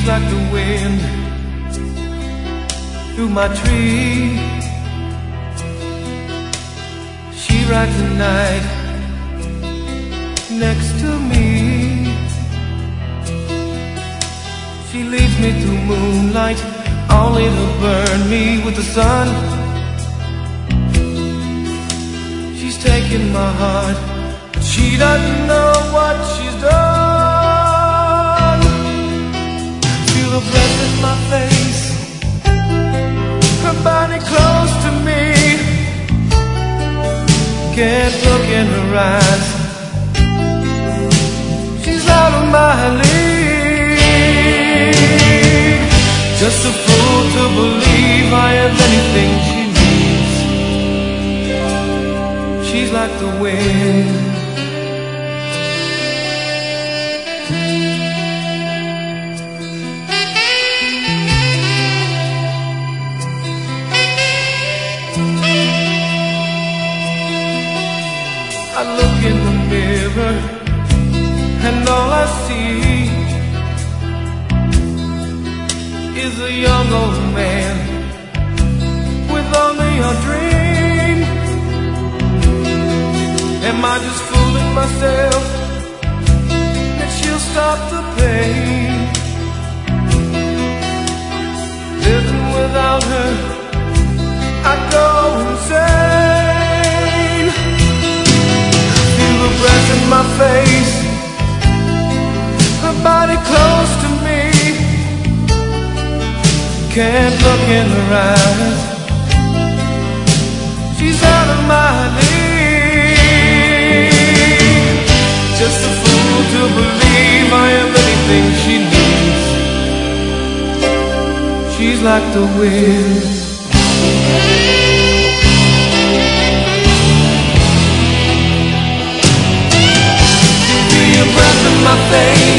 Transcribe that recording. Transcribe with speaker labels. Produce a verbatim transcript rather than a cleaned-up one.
Speaker 1: like the wind through my tree. She rides the night next to me. She leads me through moonlight, only to burn me with the sun. She's taking my heart, but she doesn't know what she's done. Feel her breath in my face, her body close to me. Can't look in her eyes, she's out of my league. Just a fool to believe I have anything she needs. She's like the wind. I look in the mirror and all I see is a young old man with only a dream. Am I just fooling myself that she'll stop the pain? Living without her, I go insane. Feel the breath in my face, her body close to me. Can't look in her eyes, she's out of my league. Just a fool to believe I am anything she needs. She's like the wind. Feel your breath in my face,